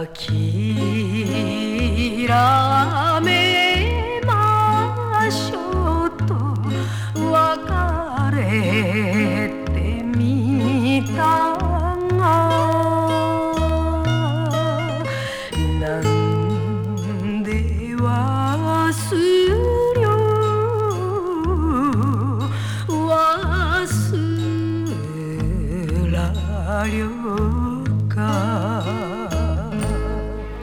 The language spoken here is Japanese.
諦めましょうと別れてみたがなんで忘